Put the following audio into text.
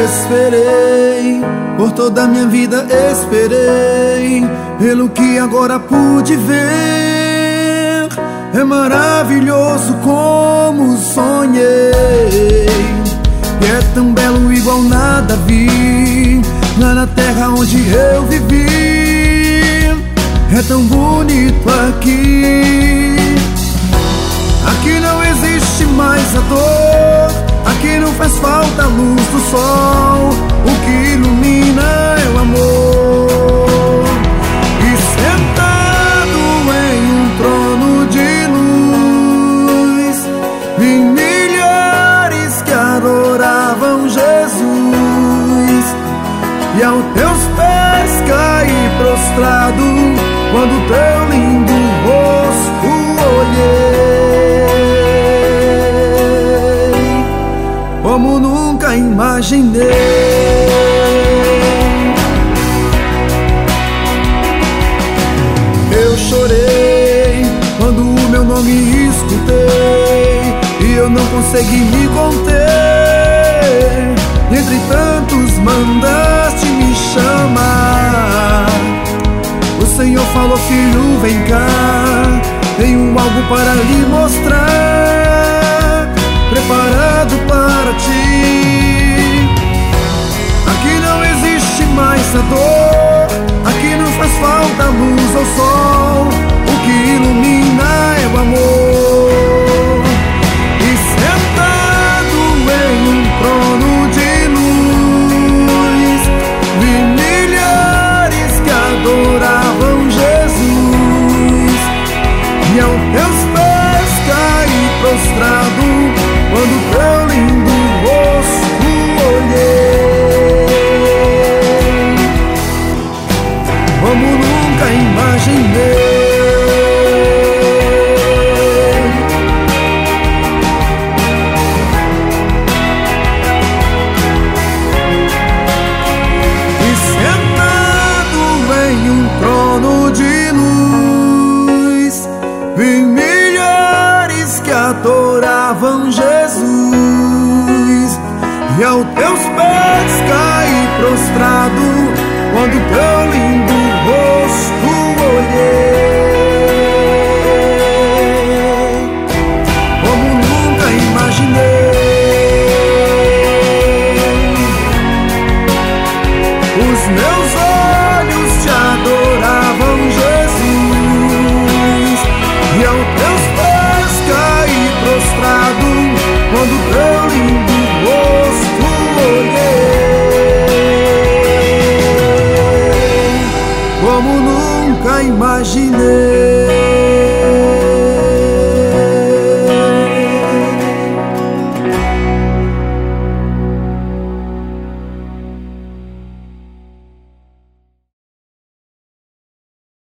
Esperei, por toda a minha vida esperei, pelo que agora pude ver. É maravilhoso como sonhei, e é tão belo igual nada vi lá na terra onde eu vivi. É tão bonito aqui. Aqui não existe mais a dor, aqui não faz falta a luz do sol. O que ilumina é o amor. E sentado em um trono de luz, vi milhares que adoravam Jesus, e aos teus pés caí prostrado quando teu lindo rosto olhei, como nunca imaginei. Eu chorei quando o meu nome escutei, e eu não consegui me conter. Entre tantos mandaste me chamar. O Senhor falou: filho, vem cá, tenho algo para lhe mostrar, preparado para ti. Aqui não existe mais a dor, aqui não faz falta a luz ou sol. O que ilumina é o amor. E sentado em um trono de luz, vi milhares que adoravam Jesus, e aos teus pés caí prostrado quando teu lindo rosto olhei, como nunca imaginei. E sentado em um trono de luz, vi milhares que adoravam Jesus, e aos teus pés caí prostrado quando teu lindo rosto olhei, como nunca imaginei. Os meus olhos te adoravam, Jesus, e aos teus pés caí prostrado quando teu lindo rosto olhei, como nunca imaginei.